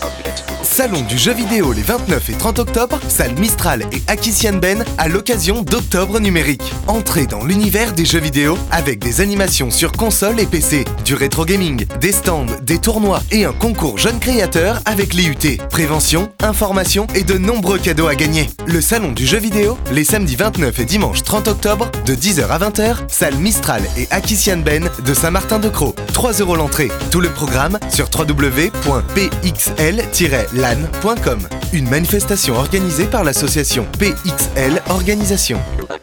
Salon du jeu vidéo les 29 et 30 octobre, salle Mistral et Akician Ben à l'occasion d'Octobre numérique. Entrez dans l'univers des jeux vidéo avec des animations sur console et PC, du rétro gaming, des stands, des tournois et un concours jeunes créateurs avec l'IUT. Prévention, information et de nombreux cadeaux à gagner. Le salon du jeu vidéo, les samedis 29 et dimanche 30 octobre, de 10h à 20h, salle Mistral et Akician Ben de Saint-Martin-de-Crau. 3 € l'entrée. Tout le programme sur www.pxl-lan.com. Une manifestation organisée par l'association PXL Organisation.